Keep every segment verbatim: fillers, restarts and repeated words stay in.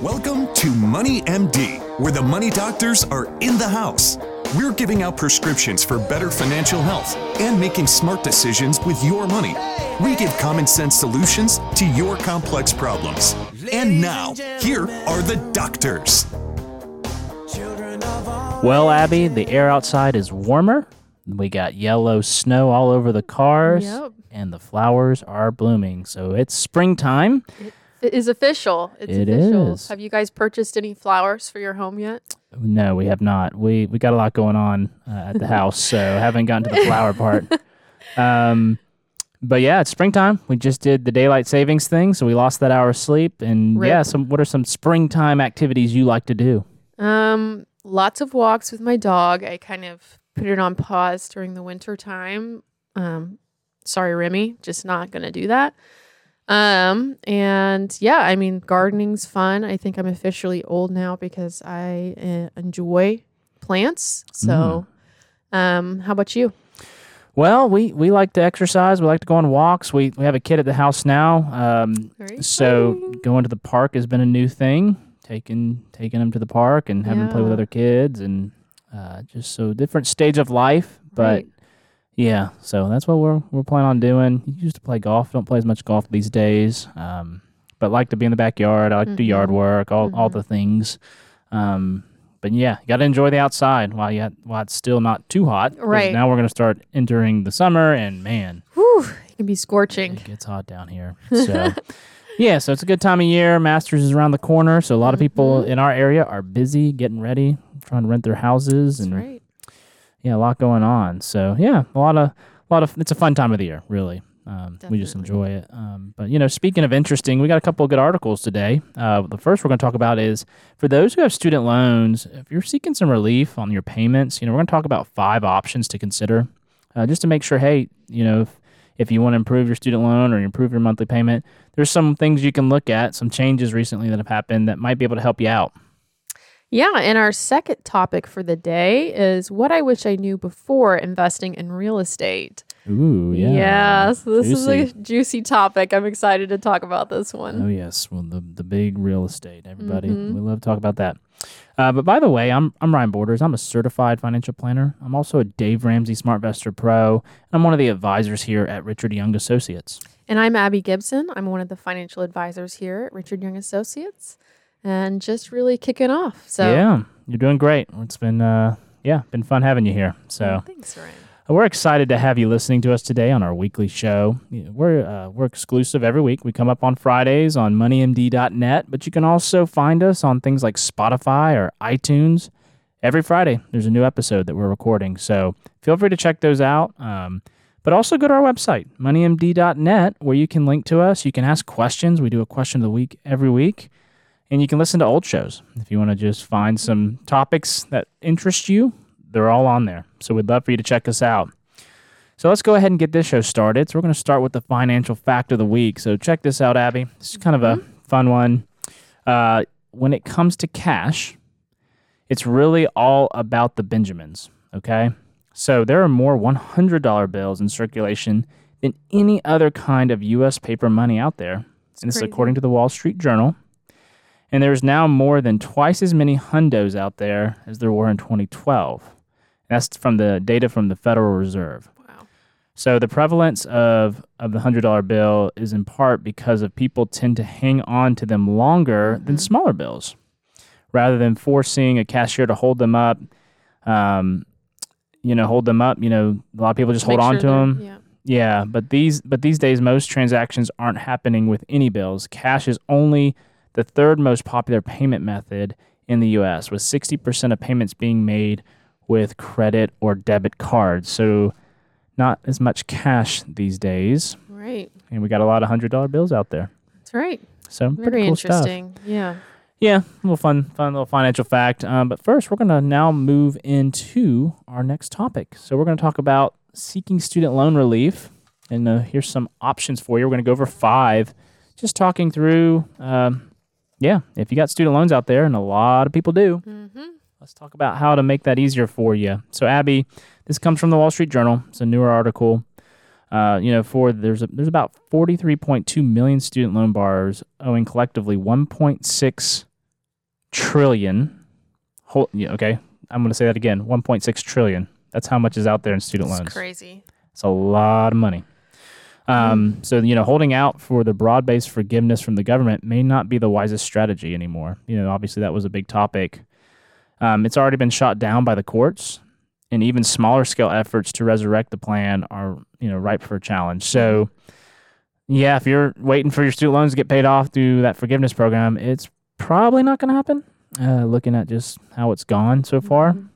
Welcome to Money M D, where the money doctors are in the house. We're giving out prescriptions for better financial health and making smart decisions with your money. We give common sense solutions to your complex problems. And now, here are the doctors. Well, Abby, the air outside is warmer. We got yellow snow all over the cars, Yep. and the flowers are blooming. So it's springtime. It is official. It's It official. is. Have you guys purchased any flowers for your home yet? No, we have not. We we got a lot going on uh, at the house, so haven't gotten to the flower part. Um, but yeah, it's springtime. We just did the daylight savings thing, so we lost that hour of sleep. And Rip. yeah, some what are some springtime activities you like to do? Um, lots of walks with my dog. I kind of put it on pause during the winter time. Um, sorry, Remy, just not gonna do that. Um, and yeah, I mean, gardening's fun. I think I'm officially old now because I uh, enjoy plants. So, um, how about you? Well, we, we like to exercise. We like to go on walks. We we have a kid at the house now. Um, Very so exciting. going to the park has been a new thing. Taking taking them to the park and having them play with Yeah. other kids and uh, just so different stage of life. But Right. yeah, so that's what we're we're planning on doing. You used to play golf. Don't play as much golf these days. Um, but like to be in the backyard. I like to do yard Mhm. work. All all Mhm. the things. Um, but yeah, you got to enjoy the outside while you while it's still not too hot. 'Cause Right. now we're gonna start entering the summer, and man, Whew, it can be scorching. it gets hot down here. So yeah, so it's a good time of year. Masters is around the corner, so a lot of people Mhm. in our area are busy getting ready, trying to rent their houses, That's and right. yeah, a lot going on. So yeah, a lot of a lot of it's a fun time of the year, really. Um, we just Definitely. enjoy it. Um, but you know, speaking of interesting, we got a couple of good articles today. Uh, the first we're going to talk about is for those who have student loans. If you're seeking some relief on your payments, you know, we're going to talk about five options to consider, uh, just to make sure. Hey, you know, if, if you want to improve your student loan or improve your monthly payment, there's some things you can look at. Some changes recently that have happened that might be able to help you out. Yeah, and our second topic for the day is what I wish I knew before investing in real estate. Ooh, yeah. so this Juicy. is a juicy topic. I'm excited to talk about this one. Oh yes, well the the big real estate. Everybody, Mhm. we love to talk about that. Uh, but by the way, I'm I'm Ryan Borders. I'm a certified financial planner. I'm also a Dave Ramsey SmartVestor Pro, and I'm one of the advisors here at Richard Young Associates. And I'm Abby Gibson. I'm one of the financial advisors here at Richard Young Associates, and just really kicking off. So Yeah, you're doing great. It's been uh yeah, been fun having you here. So Well, thanks, Ryan. we're excited to have you listening to us today on our weekly show. You know, We're uh, we're exclusive every week. We come up on Fridays on money m d dot net, but you can also find us on things like Spotify or iTunes. Every Friday, there's a new episode that we're recording, so feel free to check those out. Um, but also go to our website, money m d dot net, where you can link to us. You can ask questions. We do a question of the week every week, and you can listen to old shows if you want to just find some topics that interest you. They're all on there. So we'd love for you to check us out. So let's go ahead and get this show started. So we're going to start with the financial fact of the week. So check this out, Abby. This is kind of a fun one. Uh, when it comes to cash, it's really all about the Benjamins, okay? So there are more one hundred dollar bills in circulation than any other kind of U S paper money out there. And this is crazy. according to the Wall Street Journal. And there's now more than twice as many hundos out there as there were in twenty twelve. That's from the data from the Federal Reserve. Wow. So the prevalence of, of the one hundred dollar bill is in part because of people tend to hang on to them longer than smaller bills. Rather than forcing a cashier to hold them up, um, you know, hold them up, you know, a lot of people just hold Make on sure to they're- them. Yeah. Yeah, but these but these days most transactions aren't happening with any bills. Cash is only the third most popular payment method in the U S, with sixty percent of payments being made with credit or debit cards. So not as much cash these days. Right. And we got a lot of one hundred dollar bills out there. That's right. So Very pretty cool stuff. interesting. Yeah. Yeah, a little fun, fun little financial fact. Um, but first, we're going to now move into our next topic. So we're going to talk about seeking student loan relief. And uh, here's some options for you. We're going to go over five, just talking through, um, yeah, if you got student loans out there, and a lot of people do, Mm-hmm. let's talk about how to make that easier for you. So, Abby, this comes from the Wall Street Journal. It's a newer article. Uh, you know, for there's a, there's about forty-three point two million student loan borrowers owing collectively one point six trillion. Whole, yeah, okay, I'm going to say that again. one point six trillion. That's how much is out there in student It's loans. crazy. It's a lot of money. Um, Mm. So, you know, holding out for the broad-based forgiveness from the government may not be the wisest strategy anymore. You know, obviously that was a big topic. Um, it's already been shot down by the courts, and even smaller scale efforts to resurrect the plan are, you know, ripe for a challenge. So, yeah, if you're waiting for your student loans to get paid off through that forgiveness program, it's probably not going to happen, uh, looking at just how it's gone so far. Mhm.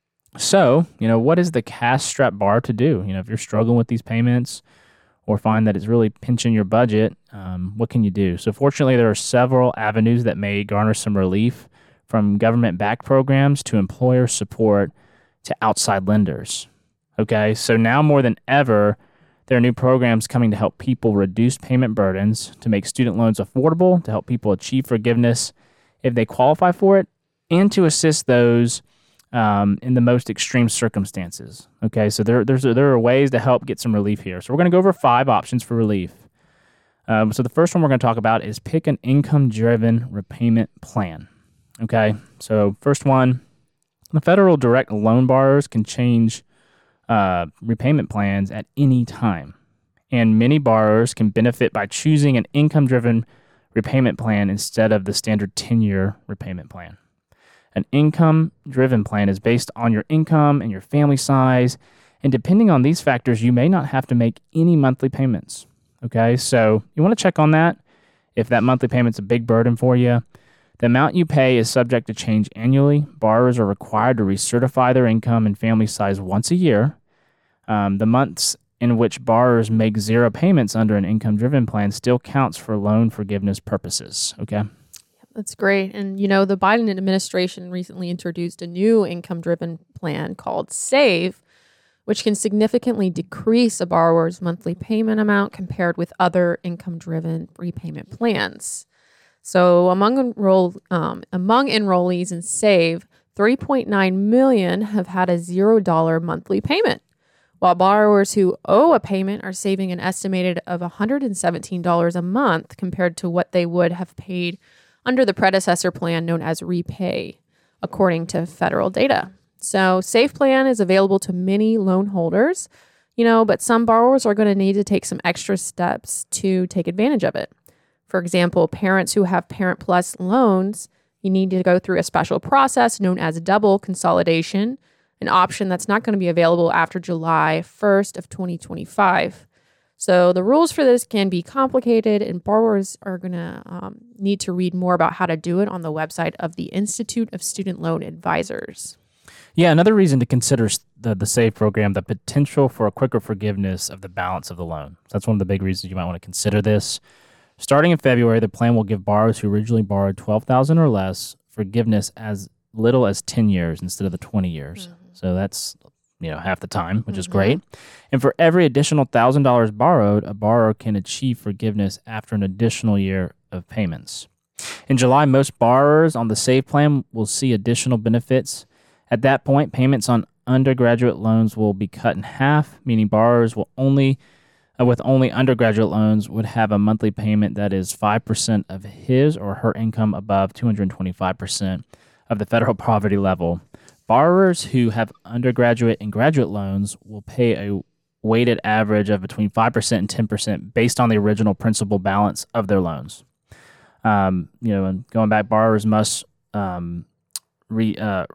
So, you know, what is the cash strap bar to do? You know, if you're struggling with these payments or find that it's really pinching your budget, um, what can you do? So, fortunately, there are several avenues that may garner some relief, from government-backed programs to employer support to outside lenders. Okay, so now more than ever, there are new programs coming to help people reduce payment burdens, to make student loans affordable, to help people achieve forgiveness if they qualify for it, and to assist those um, in the most extreme circumstances. Okay, so there, there's there are ways to help get some relief here. So we're going to go over five options for relief. Um, so the first one we're going to talk about is pick an income-driven repayment plan. Okay, so first one, the federal direct loan borrowers can change uh, repayment plans at any time, and many borrowers can benefit by choosing an income-driven repayment plan instead of the standard ten-year repayment plan. An income-driven plan is based on your income and your family size, and depending on these factors, you may not have to make any monthly payments. Okay, so you want to check on that. If that monthly payment's a big burden for you, the amount you pay is subject to change annually. Borrowers are required to recertify their income and family size once a year. Um, the months in which borrowers make zero payments under an income-driven plan still counts for loan forgiveness purposes. Okay. That's great. And, you know, the Biden administration recently introduced a new income-driven plan called SAVE, which can significantly decrease a borrower's monthly payment amount compared with other income-driven repayment plans. So among enroll um, among enrollees in SAVE, three point nine million have had a zero dollar monthly payment, while borrowers who owe a payment are saving an estimated of one hundred seventeen dollars a month compared to what they would have paid under the predecessor plan known as REPAY, according to federal data. So SAVE plan is available to many loan holders, you know, but some borrowers are going to need to take some extra steps to take advantage of it. For example, parents who have Parent Plus loans, you need to go through a special process known as double consolidation, an option that's not going to be available after July first of twenty twenty-five. So the rules for this can be complicated, and borrowers are going to um, need to read more about how to do it on the website of the Institute of Student Loan Advisors. Yeah, another reason to consider the, the SAVE program, the potential for a quicker forgiveness of the balance of the loan. So that's one of the big reasons you might want to consider this. Starting in February, the plan will give borrowers who originally borrowed twelve thousand dollars or less forgiveness as little as ten years instead of the twenty years. Mm-hmm. So that's, you know, half the time, which mm-hmm. is great. And for every additional one thousand dollars borrowed, a borrower can achieve forgiveness after an additional year of payments. In July, most borrowers on the SAVE plan will see additional benefits. At that point, payments on undergraduate loans will be cut in half, meaning borrowers will only uh, with only undergraduate loans would have a monthly payment that is five percent of his or her income above two hundred twenty-five percent of the federal poverty level. Borrowers who have undergraduate and graduate loans will pay a weighted average of between five percent and ten percent based on the original principal balance of their loans. Um, you know, and going back, borrowers must um, re, uh,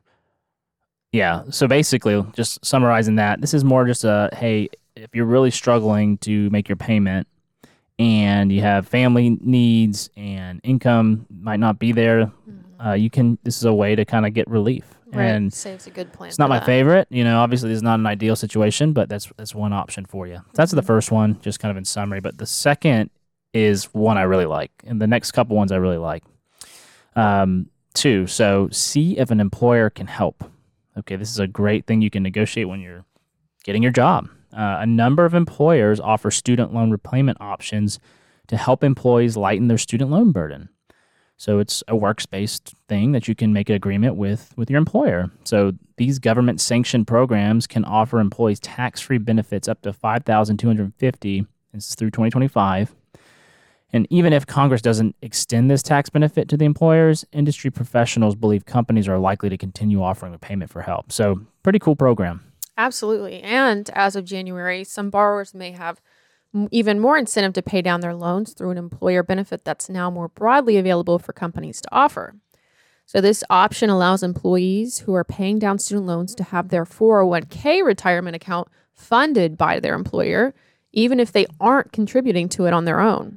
yeah. So basically, just summarizing that, this is more just a, hey, if you're really struggling to make your payment and you have family needs and income might not be there, mm-hmm. uh, you can, this is a way to kind of get relief. Right. And SAVE's a good plan. It's not my that. favorite. You know, obviously this is not an ideal situation, but that's that's one option for you. That's mm-hmm. the first one, just kind of in summary. But the second is one I really like. And the next couple ones I really like. Um, two, so see if an employer can help. Okay, this is a great thing you can negotiate when you're getting your job. Uh, a number of employers offer student loan repayment options to help employees lighten their student loan burden. So it's a works-based thing that you can make an agreement with, with your employer. So these government-sanctioned programs can offer employees tax-free benefits up to five thousand two hundred fifty dollars. This is through twenty twenty-five. And even if Congress doesn't extend this tax benefit to the employers, industry professionals believe companies are likely to continue offering a payment for help. So pretty cool program. Absolutely. And as of January, some borrowers may have m- even more incentive to pay down their loans through an employer benefit that's now more broadly available for companies to offer. So this option allows employees who are paying down student loans to have their four oh one k retirement account funded by their employer, even if they aren't contributing to it on their own.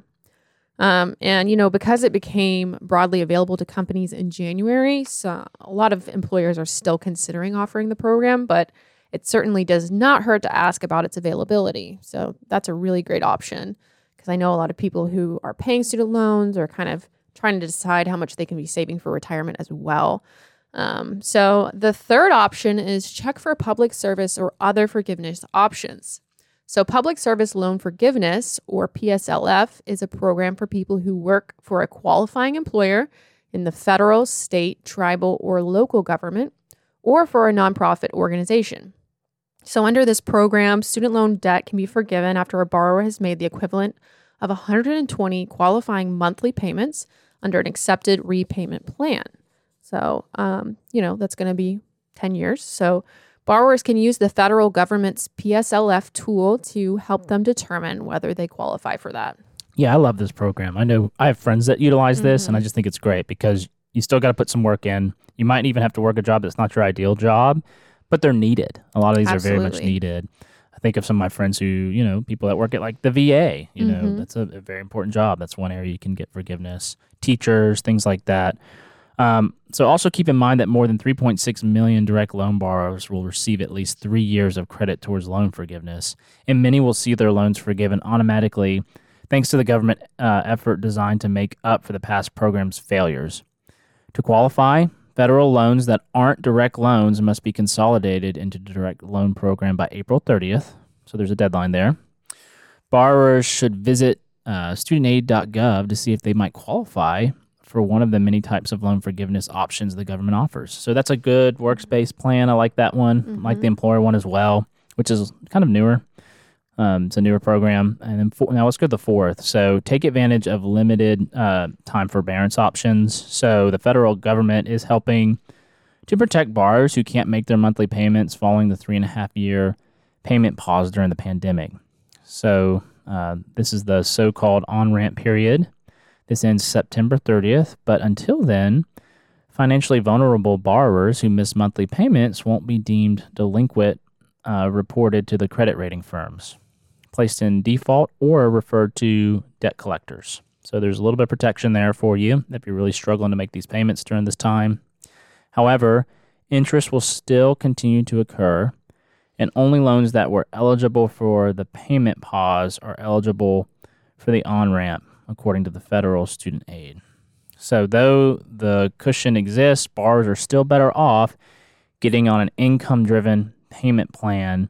Um, and, you know, because it became broadly available to companies in January, so a lot of employers are still considering offering the program, but it certainly does not hurt to ask about its availability. So that's a really great option, because I know a lot of people who are paying student loans are kind of trying to decide how much they can be saving for retirement as well. Um, so the third option is check for public service or other forgiveness options. So Public Service Loan Forgiveness, or P S L F, is a program for people who work for a qualifying employer in the federal, state, tribal, or local government, or for a nonprofit organization. So under this program, student loan debt can be forgiven after a borrower has made the equivalent of one hundred twenty qualifying monthly payments under an accepted repayment plan. So, um, you know, that's going to be ten years. So borrowers can use the federal government's P S L F tool to help them determine whether they qualify for that. Yeah, I love this program. I know I have friends that utilize this, mm-hmm. and I just think it's great because you still got to put some work in. You might even have to work a job that's not your ideal job, but they're needed. A lot of these Absolutely. Are very much needed. I think of some of my friends who, you know, people that work at like the V A, you mm-hmm. know, that's a, a very important job. That's one area you can get forgiveness. Teachers, things like that. Um, so also keep in mind that more than three point six million direct loan borrowers will receive at least three years of credit towards loan forgiveness, and many will see their loans forgiven automatically thanks to the government uh, effort designed to make up for the past program's failures. To qualify, federal loans that aren't direct loans must be consolidated into the direct loan program by April thirtieth, so there's a deadline there. Borrowers should visit uh, student aid dot gov to see if they might qualify for one of the many types of loan forgiveness options the government offers. So that's a good works-based plan. I like that one. Mm-hmm. I like the employer one as well, which is kind of newer. Um, it's a newer program. And then four, now let's go to the fourth. So take advantage of limited uh, time forbearance options. So the federal government is helping to protect borrowers who can't make their monthly payments following the three and a half year payment pause during the pandemic. So uh, this is the so-called on-ramp period. This ends September thirtieth, but until then, financially vulnerable borrowers who miss monthly payments won't be deemed delinquent, uh, reported to the credit rating firms, placed in default, or referred to debt collectors. So there's a little bit of protection there for you if you're really struggling to make these payments during this time. However, interest will still continue to occur, and only loans that were eligible for the payment pause are eligible for the on-ramp, according to the federal student aid. So though the cushion exists, borrowers are still better off getting on an income-driven payment plan.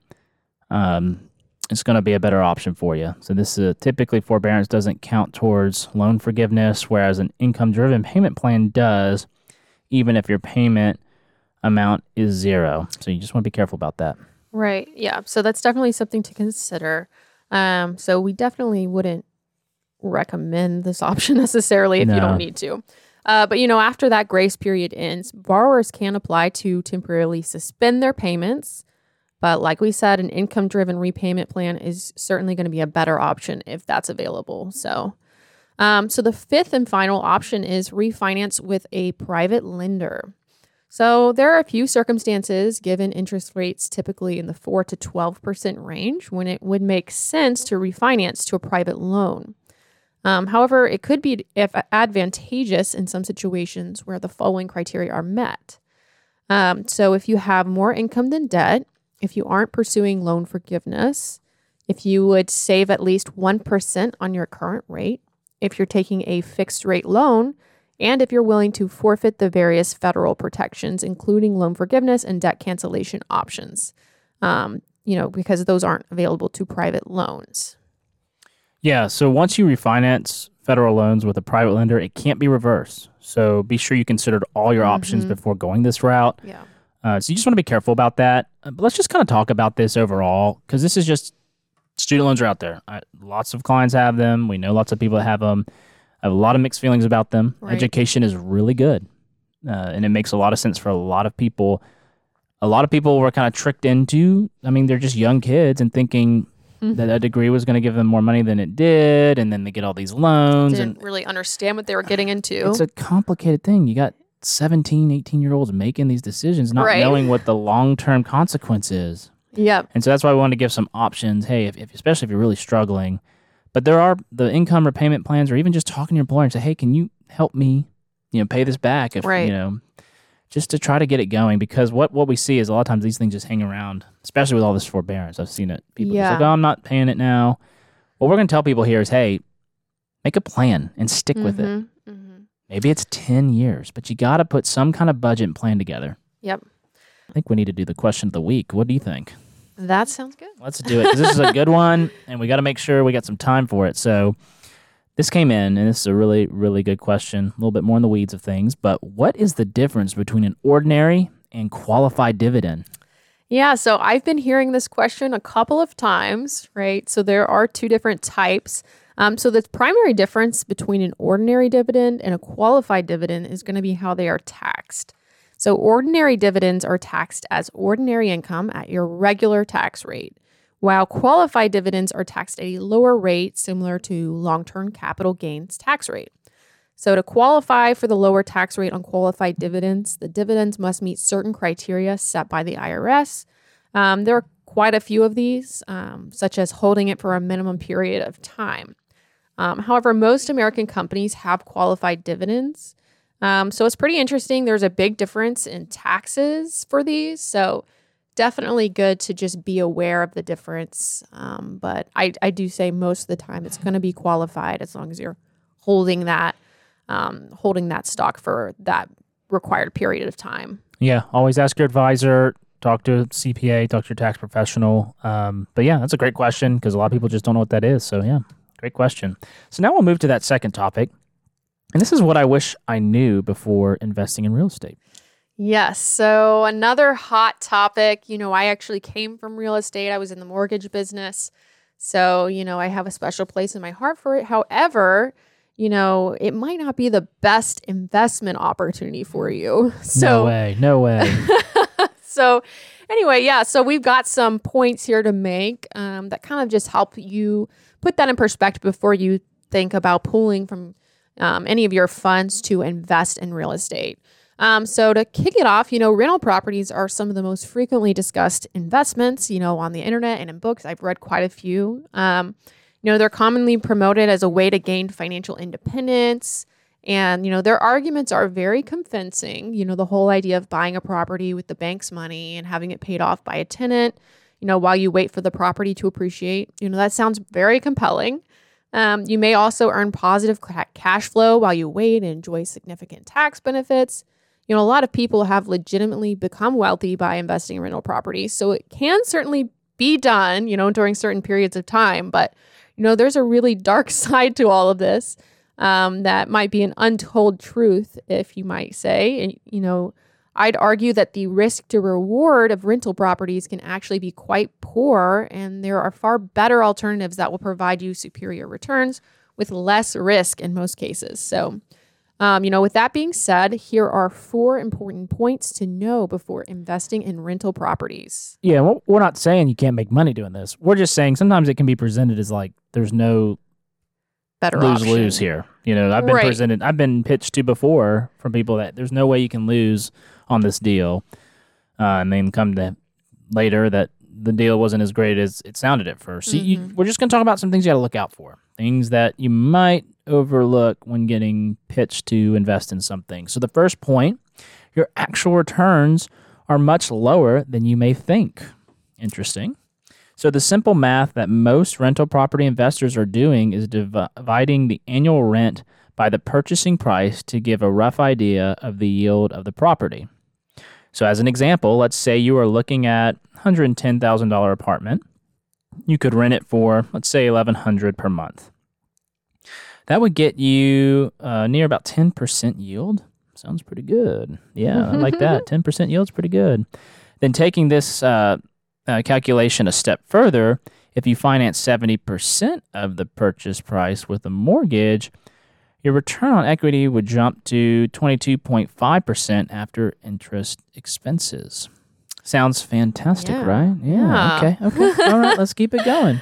Um, it's going to be a better option for you. So this is typically forbearance doesn't count towards loan forgiveness, whereas an income-driven payment plan does, even if your payment amount is zero. So you just want to be careful about that. Right. Yeah. So that's definitely something to consider. Um, so we definitely wouldn't recommend this option necessarily if no. you don't need to. Uh, but, you know, after that grace period ends, borrowers can apply to temporarily suspend their payments. But like we said, an income-driven repayment plan is certainly going to be a better option if that's available. So, um, so the fifth and final option is refinance with a private lender. So there are a few circumstances, given interest rates typically in the four to twelve percent range, when it would make sense to refinance to a private loan. Um, however, it could be if advantageous in some situations where the following criteria are met. Um, so if you have more income than debt, if you aren't pursuing loan forgiveness, if you would save at least one percent on your current rate, if you're taking a fixed rate loan, and if you're willing to forfeit the various federal protections, including loan forgiveness and debt cancellation options, um, you know, because those aren't available to private loans. Yeah, so once you refinance federal loans with a private lender, it can't be reversed. So be sure you considered all your mm-hmm. options before going this route. Yeah. Uh, so you just want to be careful about that. Uh, but let's just kind of talk about this overall, because this is just student loans are out there. I, lots of clients have them. We know lots of people that have them. I have a lot of mixed feelings about them. Right. Education is really good, uh, and it makes a lot of sense for a lot of people. A lot of people were kind of tricked into, I mean, they're just young kids and thinking mm-hmm. that a degree was going to give them more money than it did, and then they get all these loans. Didn't and really understand what they were getting into. It's a complicated thing. You got seventeen, eighteen-year-olds making these decisions, not right. knowing what the long-term consequence is. Yep. And so that's why we wanted to give some options. Hey, if, if especially if you're really struggling, but there are the income repayment plans, or even just talking to your employer and say, hey, can you help me, you know, pay this back? If right. you know, just to try to get it going, because what, what we see is a lot of times these things just hang around, especially with all this forbearance. I've seen it. People yeah. just like, oh, I'm not paying it now. What we're going to tell people here is, hey, make a plan and stick mm-hmm. with it. Mm-hmm. Maybe it's ten years, but you got to put some kind of budget and plan together. Yep. I think we need to do the question of the week. What do you think? That sounds good. Let's do it, because this is a good one, and we got to make sure we got some time for it. So this came in, and this is a really, really good question, a little bit more in the weeds of things, but what is the difference between an ordinary and qualified dividend? Yeah, so I've been hearing this question a couple of times, right? So there are two different types. Um, so the primary difference between an ordinary dividend and a qualified dividend is going to be how they are taxed. So ordinary dividends are taxed as ordinary income at your regular tax rate, while qualified dividends are taxed at a lower rate similar to long-term capital gains tax rate. So to qualify for the lower tax rate on qualified dividends, the dividends must meet certain criteria set by the I R S. Um, there are quite a few of these, um, such as holding it for a minimum period of time. Um, however, most American companies have qualified dividends. Um, so it's pretty interesting. There's a big difference in taxes for these. So definitely good to just be aware of the difference. Um, but I, I do say most of the time it's going to be qualified as long as you're holding that, um, holding that stock for that required period of time. Yeah. Always ask your advisor, talk to a C P A, talk to your tax professional. Um, but yeah, that's a great question, because a lot of people just don't know what that is. So yeah, great question. So now we'll move to that second topic. And this is what I wish I knew before investing in real estate. Yes. So another hot topic, you know, I actually came from real estate. I was in the mortgage business. So, you know, I have a special place in my heart for it. However, you know, it might not be the best investment opportunity for you. So, no way. No way. So anyway, yeah. So we've got some points here to make um, that kind of just help you put that in perspective before you think about pulling from Um, any of your funds to invest in real estate. Um, so to kick it off, you know, rental properties are some of the most frequently discussed investments, you know, on the internet and in books. I've read quite a few. Um, you know, they're commonly promoted as a way to gain financial independence. And, you know, their arguments are very convincing. You know, the whole idea of buying a property with the bank's money and having it paid off by a tenant, you know, while you wait for the property to appreciate, you know, that sounds very compelling. Um, you may also earn positive cash flow while you wait and enjoy significant tax benefits. You know, a lot of people have legitimately become wealthy by investing in rental properties. So it can certainly be done, you know, during certain periods of time. But, you know, there's a really dark side to all of this um, that might be an untold truth, if you might say. And, you know, I'd argue that the risk to reward of rental properties can actually be quite poor, and there are far better alternatives that will provide you superior returns with less risk in most cases. So, um, you know, with that being said, here are four important points to know before investing in rental properties. Yeah, well, we're not saying you can't make money doing this. We're just saying sometimes it can be presented as like there's no better lose option. lose here. You know, I've been Right. presented, I've been pitched to before from people that there's no way you can lose on this deal, uh, and then come to later that the deal wasn't as great as it sounded at first. So Mm-hmm. you, we're just going to talk about some things you got to look out for, things that you might overlook when getting pitched to invest in something. So the first point, your actual returns are much lower than you may think. Interesting. So the simple math that most rental property investors are doing is div- dividing the annual rent by the purchasing price to give a rough idea of the yield of the property. So as an example, let's say you are looking at a one hundred ten thousand dollars apartment. You could rent it for, let's say, eleven hundred dollars per month. That would get you uh, near about ten percent yield. Sounds pretty good. Yeah, I like that. ten percent yield's pretty good. Then taking this uh, uh, calculation a step further, If you finance seventy percent of the purchase price with a mortgage, your return on equity would jump to twenty-two point five percent after interest expenses. Sounds fantastic, Yeah. right? Yeah. Okay. Okay. All right. Let's keep it going.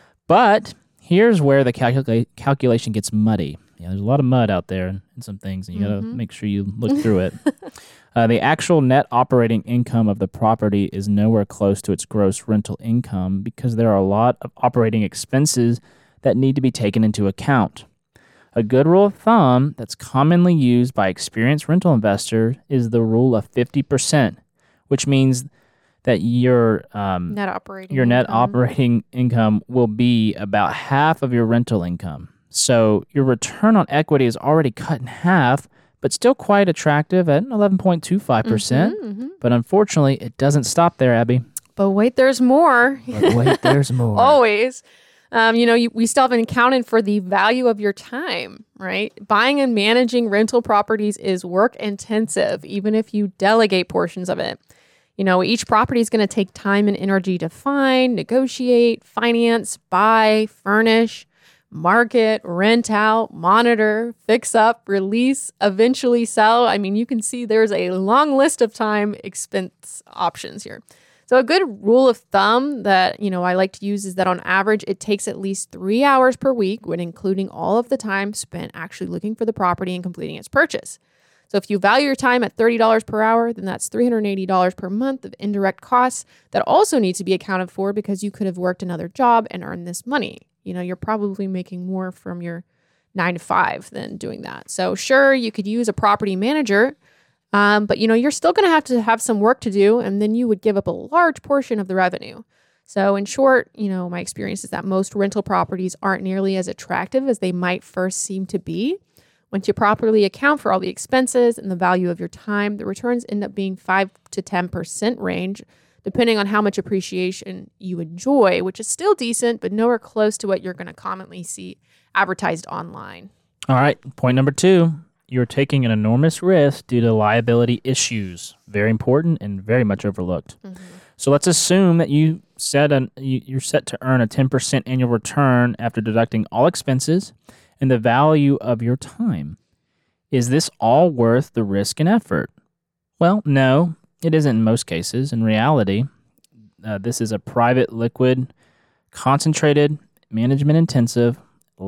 But here's where the calcula- calculation gets muddy. Yeah, there's a lot of mud out there in some things, and you got to Mhm. make sure you look through it. Uh, the actual net operating income of the property is nowhere close to its gross rental income because there are a lot of operating expenses that need to be taken into account. A good rule of thumb that's commonly used by experienced rental investors is the rule of fifty percent, which means that your um, Net operating. your net income. operating income will be about half of your rental income. So your return on equity is already cut in half, but still quite attractive at eleven point two five percent. Mhm, mhm. But unfortunately, it doesn't stop there, Abby. But wait, there's more. But wait, there's more. Always. Um, you know, you, we still haven't accounted for the value of your time, right? Buying and managing rental properties is work intensive, even if you delegate portions of it. You know, each property is going to take time and energy to find, negotiate, finance, buy, furnish, market, rent out, monitor, fix up, release, eventually sell. I mean, you can see there's a long list of time expense options here. So a good rule of thumb that, you know, I like to use is that on average, it takes at least three hours per week when including all of the time spent actually looking for the property and completing its purchase. So if you value your time at thirty dollars per hour, then that's three hundred eighty dollars per month of indirect costs that also need to be accounted for because you could have worked another job and earned this money. You know, you're probably making more from your nine to five than doing that. So sure, you could use a property manager, Um, but, you know, you're still going to have to have some work to do, and then you would give up a large portion of the revenue. So in short, you know, my experience is that most rental properties aren't nearly as attractive as they might first seem to be. Once you properly account for all the expenses and the value of your time, the returns end up being five to ten percent range, depending on how much appreciation you enjoy, which is still decent, but nowhere close to what you're going to commonly see advertised online. All right. Point number two. You're taking an enormous risk due to liability issues. Very important and very much overlooked. Mm-hmm. So let's assume that you set an, you, you're set to earn a ten percent annual return after deducting all expenses and the value of your time. Is this all worth the risk and effort? Well, no, it isn't in most cases. In reality, uh, this is a private, liquid, concentrated, management-intensive,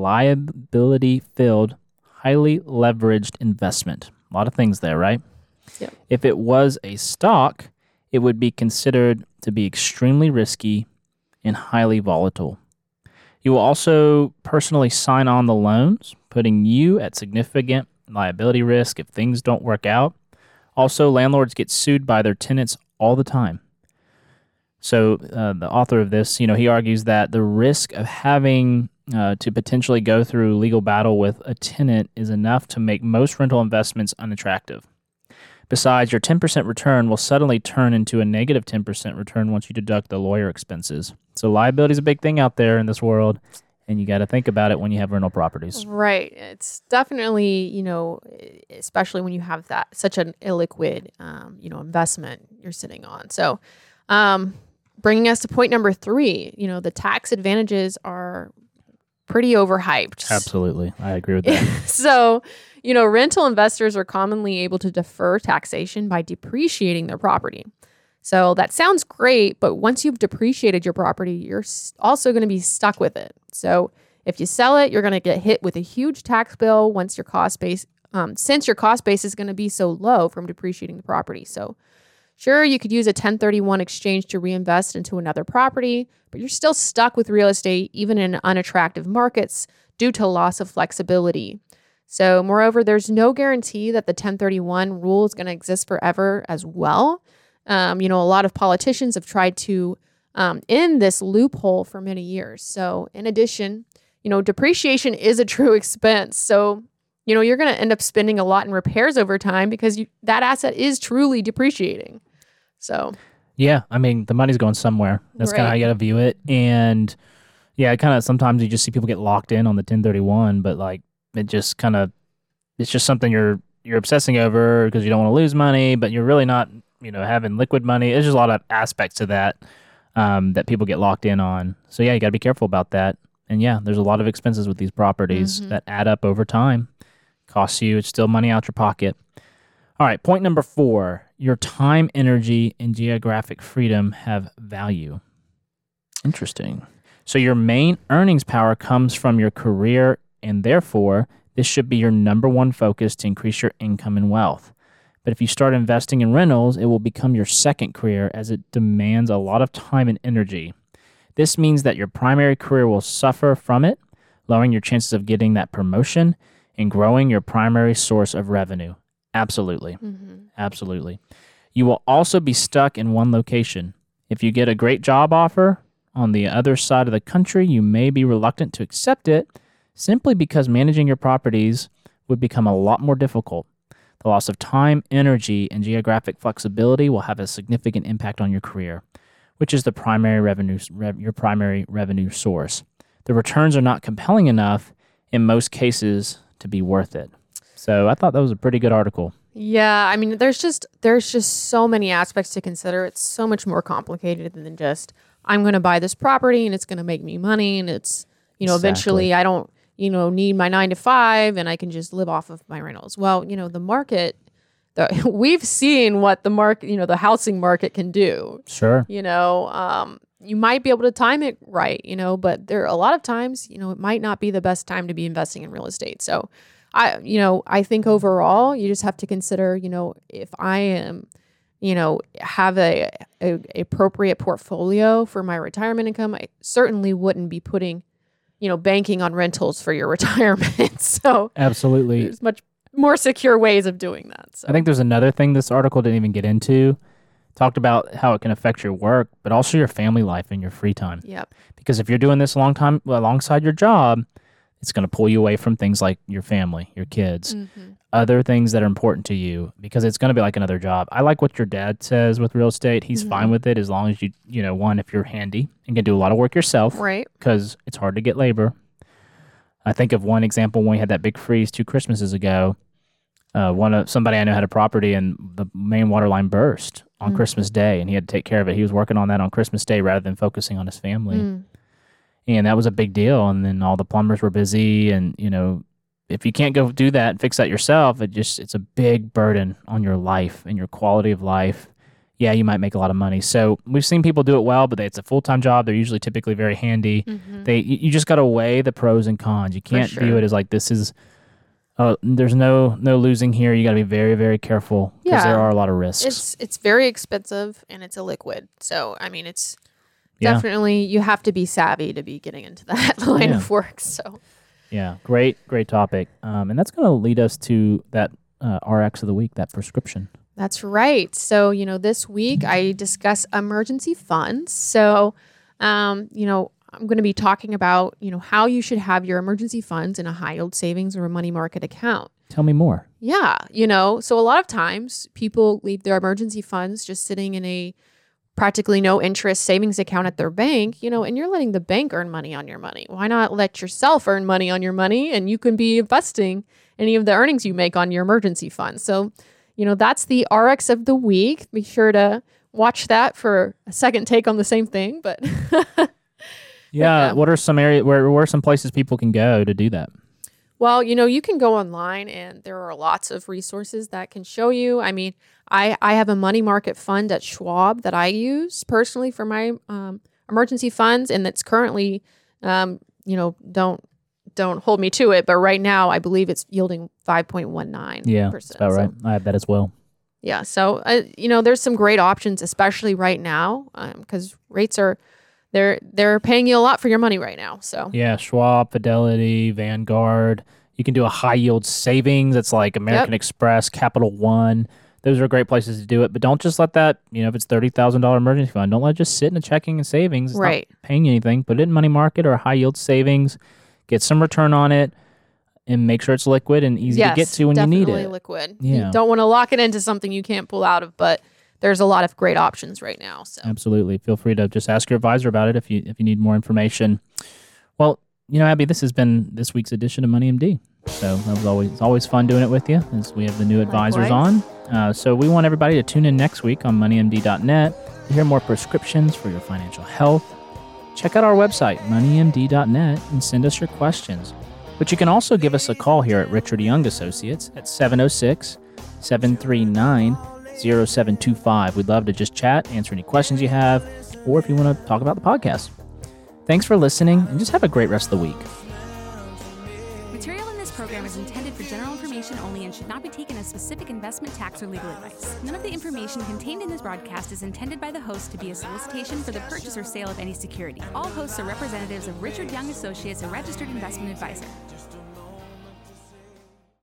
liability-filled, highly leveraged investment. A lot of things there, right? Yep. If it was a stock, it would be considered to be extremely risky and highly volatile. You will also personally sign on the loans, putting you at significant liability risk if things don't work out. Also, landlords get sued by their tenants all the time. So uh, the author of this, you know, he argues that the risk of having Uh, to potentially go through legal battle with a tenant is enough to make most rental investments unattractive. Besides, your ten percent return will suddenly turn into a negative ten percent return once you deduct the lawyer expenses. So liability is a big thing out there in this world, and you got to think about it when you have rental properties. Right. It's definitely, you know, especially when you have that such an illiquid, um, you know, investment you're sitting on. So, um, bringing us to point number three, you know, the tax advantages are pretty overhyped. Absolutely. I agree with that. So, you know, rental investors are commonly able to defer taxation by depreciating their property. So that sounds great, but once you've depreciated your property, you're also going to be stuck with it. So if you sell it, you're going to get hit with a huge tax bill once your cost base, um, since your cost base is going to be so low from depreciating the property. So sure, you could use a ten thirty-one exchange to reinvest into another property, but you're still stuck with real estate, even in unattractive markets, due to loss of flexibility. So moreover, there's no guarantee that the ten thirty-one rule is going to exist forever as well. Um, you know, a lot of politicians have tried to um, end this loophole for many years. So in addition, you know, depreciation is a true expense. So, you know, you're going to end up spending a lot in repairs over time because you, that asset is truly depreciating. So, yeah, I mean, the money's going somewhere. That's kind of how you got to view it. And yeah, kind of sometimes you just see people get locked in on the ten thirty-one, but like it just kind of, it's just something you're you're obsessing over because you don't want to lose money, but you're really not, you know, having liquid money. There's just a lot of aspects to that. um, that people get locked in on. So yeah, you got to be careful about that. And yeah, there's a lot of expenses with these properties Mm-hmm. that add up over time. Costs you, it's still money out your pocket. All right, point number four, your time, energy, and geographic freedom have value. Interesting. So your main earnings power comes from your career, and therefore, this should be your number one focus to increase your income and wealth. But if you start investing in rentals, it will become your second career as it demands a lot of time and energy. This means that your primary career will suffer from it, lowering your chances of getting that promotion and growing your primary source of revenue. Absolutely. Mm-hmm. Absolutely. You will also be stuck in one location. If you get a great job offer on the other side of the country, you may be reluctant to accept it simply because managing your properties would become a lot more difficult. The loss of time, energy, and geographic flexibility will have a significant impact on your career, which is the primary revenue, rev, your primary revenue source. The returns are not compelling enough in most cases to be worth it. So I thought that was a pretty good article. Yeah, I mean, there's just there's just so many aspects to consider. It's so much more complicated than just I'm going to buy this property and it's going to make me money, and it's, you know, Exactly. eventually I don't, you know, need my nine to five and I can just live off of my rentals. Well, you know, the market, the, we've seen what the market, you know, the housing market can do. Sure. You know, um, you might be able to time it right, you know, but there are a lot of times, you know, it might not be the best time to be investing in real estate. So I, you know, I think overall you just have to consider, you know, if I am, you know, have a, a, a appropriate portfolio for my retirement income, I certainly wouldn't be putting, you know, banking on rentals for your retirement. So Absolutely. there's much more secure ways of doing that. So I think there's another thing this article didn't even get into. Talked about how it can affect your work, but also your family life and your free time. Yep. Because if you're doing this a long time alongside your job, it's going to pull you away from things like your family, your kids, Mm-hmm. other things that are important to you, because it's going to be like another job. I like what your dad says with real estate. He's Mm-hmm. fine with it as long as you, you know, one, if you're handy and can do a lot of work yourself, Right. because it's hard to get labor. I think of one example when we had that big freeze two Christmases ago. Uh, one of somebody I know had a property and the main water line burst on Mm. Christmas Day, and he had to take care of it. He was working on that on Christmas Day rather than focusing on his family. Mm. And that was a big deal. And then all the plumbers were busy. And, you know, if you can't go do that and fix that yourself, it just, it's a big burden on your life and your quality of life. Yeah, you might make a lot of money. So we've seen people do it well, but it's a full-time job. They're usually typically very handy. Mhm. They, you you just got to weigh the pros and cons. You can't sure. view it as like, this is, uh, there's no, no losing here. You got to be very, very careful because Yeah. there are a lot of risks. It's it's very expensive and it's a liquid. So I mean, it's Yeah. definitely you have to be savvy to be getting into that line Yeah. of work. So Yeah, great, great topic. Um, and that's going to lead us to that uh, R X of the week, that prescription. that's right. So you know, this week I discuss emergency funds. So um, you know, I'm going to be talking about you know how you should have your emergency funds in a high yield savings or a money market account. Tell me more. Yeah, you know, so a lot of times people leave their emergency funds just sitting in a practically no interest savings account at their bank, you know, and you're letting the bank earn money on your money. Why not let yourself earn money on your money and you can be investing any of the earnings you make on your emergency fund? So, you know, that's the R X of the week. Be sure to watch that for a second take on the same thing, but Yeah, Yeah. what are some areas, where, where are some places people can go to do that? well, you know, you can go online and there are lots of resources that can show you. I mean, I, I have a money market fund at Schwab that I use personally for my um, emergency funds, and that's currently, um, you know, don't don't hold me to it, but right now I believe it's yielding five point one nine. Yeah, that's about right. I have that as well. Yeah, so uh, you know, there's some great options, especially right now, because rates are they're they're paying you a lot for your money right now. So Yeah, Schwab, Fidelity, Vanguard. You can do a high yield savings. It's like American Express, Capital One. Those are great places to do it. But don't just let that, you know, if it's thirty thousand dollars emergency fund, don't let it just sit in a checking and savings. It's Right. not paying you anything. Put it in money market or a high yield savings. Get some return on it and make sure it's liquid and easy yes, to get to when you need definitely it. liquid. Yeah. You don't want to lock it into something you can't pull out of, but there's a lot of great options right now. So Absolutely. Feel free to just ask your advisor about it if you if you need more information. Well, you know, Abby, this has been this week's edition of Money M D. So that was always it's always fun doing it with you as we have the new advisors Likewise. on. Uh, so we want everybody to tune in next week on money m d dot net to hear more prescriptions for your financial health, check out our website, money m d dot net, and send us your questions. But you can also give us a call here at Richard Young Associates at seven oh six, seven three nine, oh seven two five. We'd love to just chat, answer any questions you have, or if you want to talk about the podcast. Thanks for listening, and just have a great rest of the week. Material in this program is intended for general information only and should not be taken as specific investment, tax, or legal advice. None of the information contained in this broadcast is intended by the host to be a solicitation for the purchase or sale of any security. All hosts are representatives of Richard Young Associates, a registered investment advisor.